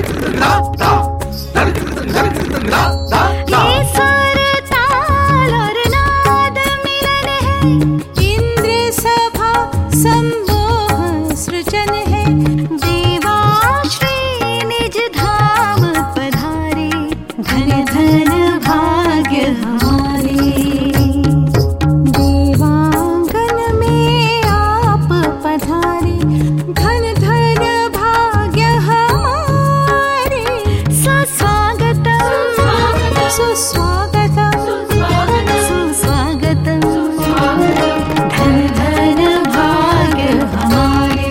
सुर ताल और नाद मिलन है, इंद्र सभा संमोह सृजन है। देवाश्री निज धाम पधारे, धन धन भाग्य हमारे। देवांगन में आप पधारे, धन धन भाग्य हमारे। सुस्वागतम सुस्वागतम सुस्वागतम, धन धन भाग्य हमारे।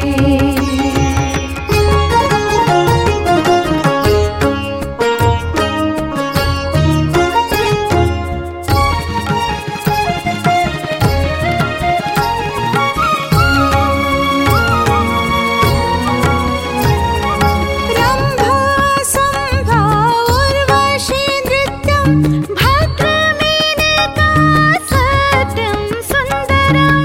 रंभा संभा उर्वशी नृत्यं, भद्रमेनका सत्यं सुंदरम्।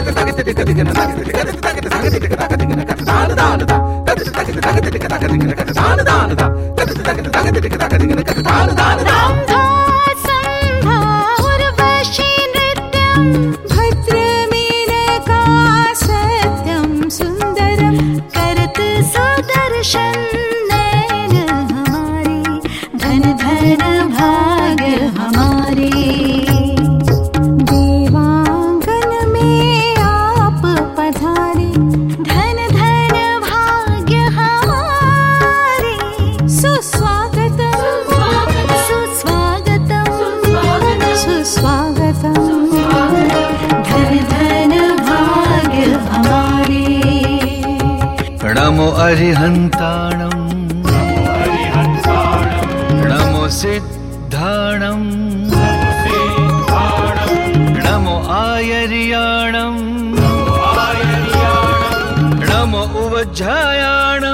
रंभा संभा उर्वशी नृत्यं, भद्रमेनका सत्यं सुंदरम्। करत सुदर्शन नयन हमारे, धन धन भाग्य हमारे। देवांगन में आप पधारे, धन धन भाग्य हमारे। सुस्वागतम सुस्वागतम सुस्वागतम, धन धन भाग्य हमारे। नमो अरिहन्ताणं, नमो सिद्धाणं, नमो आयर्याणं, नमो उवज्झायाणं।